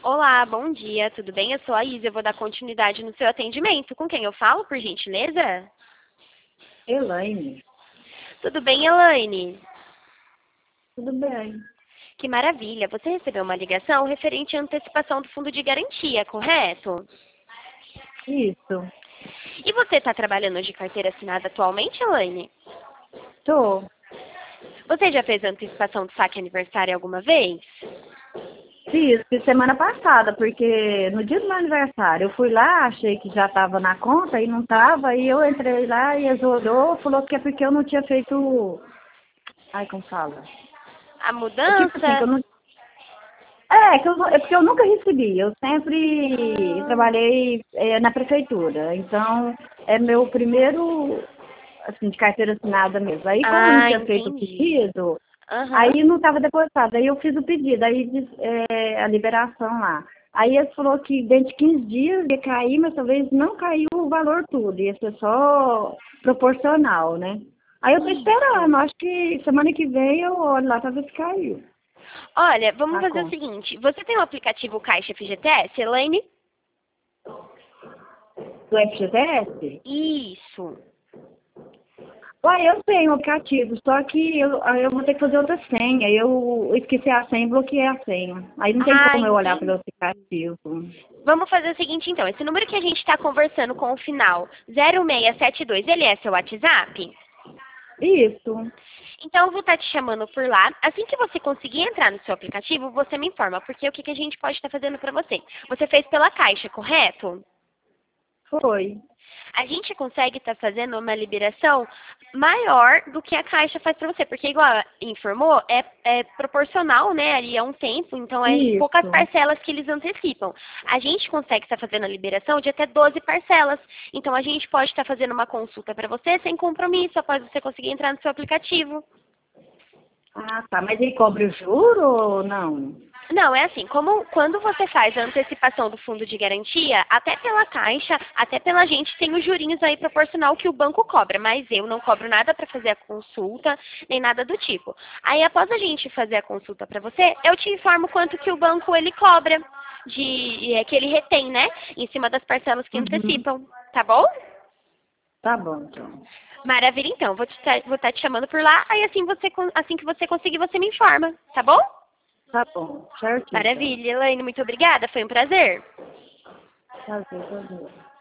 Olá, bom dia, tudo bem? Eu sou a Isa, eu vou dar continuidade no seu atendimento. Com quem eu falo, por gentileza? Elaine, Tudo bem, Elaine? tudo bem? Que maravilha, você recebeu uma ligação referente à antecipação do fundo de garantia, correto? Isso, E você está trabalhando de carteira assinada atualmente, Elaine? tô. Você já fez a antecipação do saque aniversário alguma vez? Fiz semana passada, porque no dia do meu aniversário eu fui lá, achei que já estava na conta e não estava, e eu entrei lá e eles olhou, falou que é porque eu não tinha feito. Ai, como fala? A É tipo assim, que mudança? eu não. É, é porque eu nunca recebi, eu sempre Ah, trabalhei na prefeitura, então é meu primeiro, assim, de carteira assinada mesmo. Aí como eu não tinha feito o entendi. pedido, Aham. aí não estava depositado, aí eu fiz o pedido, aí a liberação lá. Aí ele falou que dentro de 15 dias ia cair, mas talvez não caiu o valor tudo, ia ser só proporcional, né? Aí eu tô Isso. esperando, acho que semana que vem eu olho lá pra ver se caiu Olha, vamos a fazer o conta. seguinte. Você tem o aplicativo Caixa FGTS, Elaine? Do FGTS? Isso. Uai, eu tenho o aplicativo, só que aí eu vou ter que fazer outra senha. Eu esqueci a senha e bloqueei a senha. Aí não tem Ah, como eu olhar pelo entendi. aplicativo. Vamos fazer o seguinte, então. Esse número que a gente está conversando com o final 0672, ele é seu WhatsApp? Isso. Então, eu vou estar te chamando por lá. Assim que você conseguir entrar no seu aplicativo, você me informa, porque o que a gente pode estar fazendo para você? Você fez pela Caixa, correto? Foi. A gente consegue estar fazendo uma liberação maior do que a Caixa faz para você, porque igual ela informou, é proporcional, né, ali a um tempo, então é poucas Isso. parcelas que eles antecipam. A gente consegue estar fazendo a liberação de até 12 parcelas, então a gente pode estar fazendo uma consulta para você sem compromisso, após você conseguir entrar no seu aplicativo. Ah, tá. Mas ele cobra o juro ou não? Não, é assim, como quando você faz a antecipação do fundo de garantia, até pela Caixa, até pela gente, tem os jurinhos aí proporcional que o banco cobra, mas eu não cobro nada para fazer a consulta, nem nada do tipo. Aí após a gente fazer a consulta para você, eu te informo quanto que o banco ele cobra, que ele retém, né, em cima das parcelas que Uhum. antecipam, tá bom? Tá bom, então. Maravilha, então, vou estar te chamando por lá, aí assim, assim que você conseguir, você me informa, tá bom? Tá bom. Certo, então. Maravilha, Elaine, muito obrigada, foi um prazer. Prazer, prazer.